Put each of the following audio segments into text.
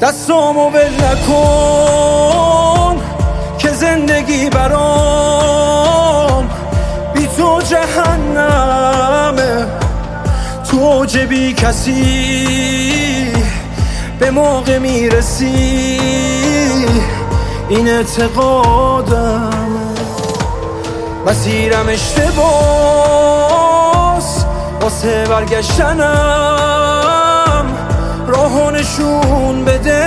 دستامو ول نکن که زندگی برام بی تو جهنمه. تو اوج بی کسی به موقع میرسی، این اعتقادمه. مسیرم اشتباس واسه برگشتنم، راهو نشون بده.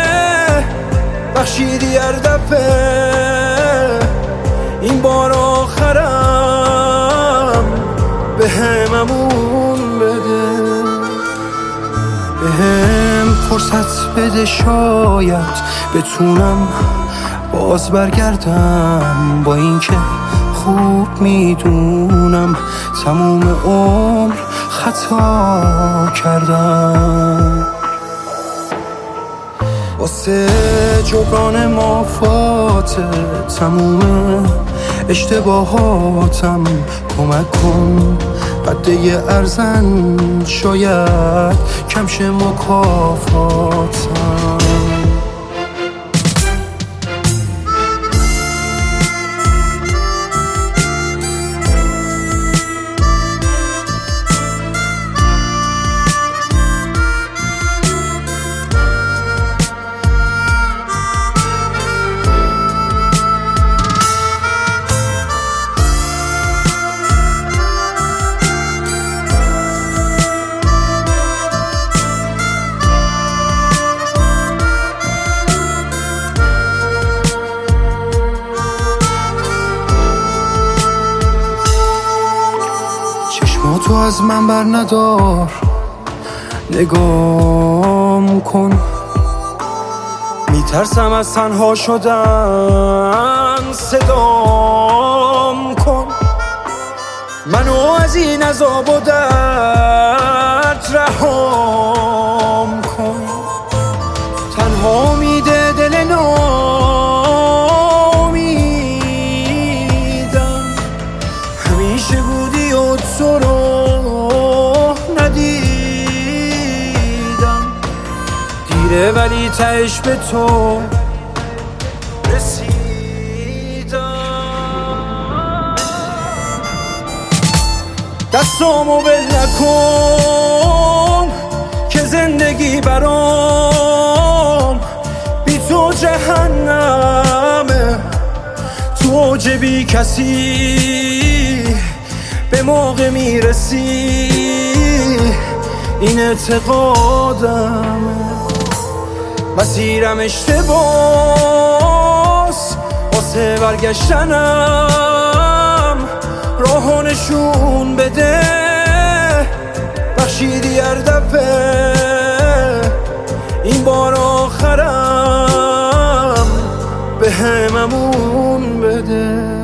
بخشیدی هر دفعه، این بار آخرم به هممون بده. به هم فرصت بده، شاید بتونم باز برگردم. با این که خوب میدونم تموم عمر خطا کردم. واسه جبران مافات تموم اشتباهاتم کمک کن. قده ارزن شاید کمش مکافاتم. تو از من بر ندار، نگام کن. میترسم از تنها شدن، صدام کن. منو از این عذاب و درد رهام کن. تنها میده دل ناامیدم. همیشه بودی و تو رو ولی تهش به تو رسیدم. دستامو ول نکن که زندگی برام بی تو جهنمه. تو اوج بی کسی به موقع میرسی، این اعتقادمه. مسیرم اشتباس واسه برگشتنم، راهو نشون بده. بخشیدی هر دفعه، این بار آخرم به هممون بده.